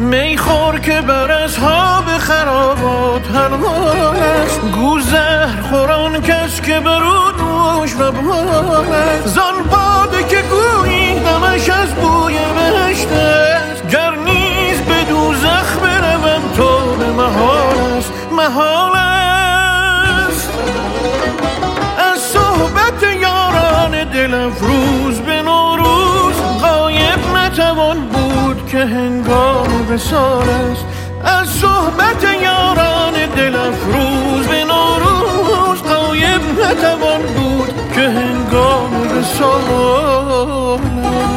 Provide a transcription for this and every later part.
میخور که بر اصحاب خرابات حلال است. گوزهر خوران کس که برو نوش و بال است. زان باده که گویی دمش از بوی بهشت است. گر نیز به دوزخ بروم تو به محال است. محال است از صحبت یاران دل افروز به نوروز غایب نتوان بود که هنگام وصال است. از صحبت یاران دل افروز به نوروز غایب نتوان بود که هنگام وصال است.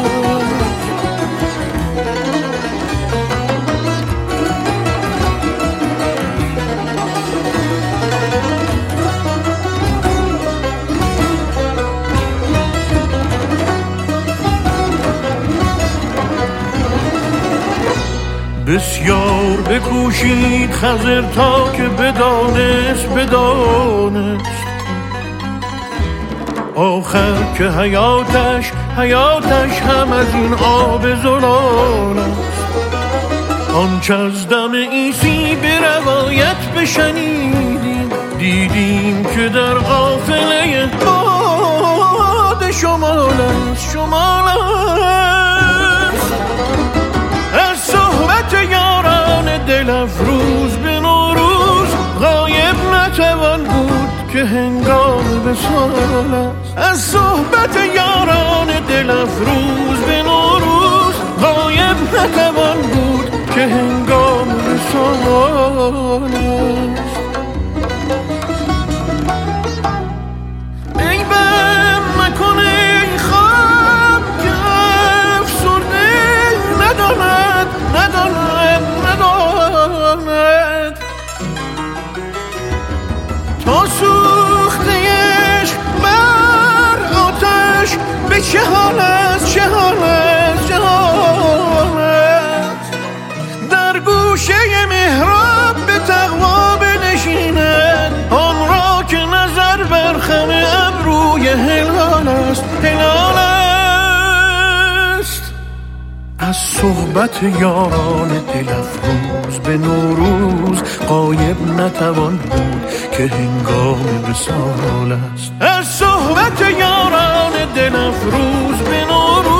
بسیار بکوشید خضر تا که بدانست آخر که حیاتش هم از این آب زلال است. آنچه از دم عیسی به روایت بشنیدیم دیدیم که در قافله باد شمال است. از صحبت یاران دل افروز به نوروز غایب نتوان بود که هنگام وصال است. از صحبت یاران دل افروز به نوروز غایب نتوان بود که هنگام وصال است. ای بم مکنه خواب که افسرده نداند تا سوختهش بر آتش به چه حال است در گوشه محراب به تقوا بنشیند آن را که نظر بر خم ابروی هلال است. از صحبت یاران دل افروز به نوروز غایب نتوان بود که هنگام وصال است. از صحبت یاران دل افروز به نوروز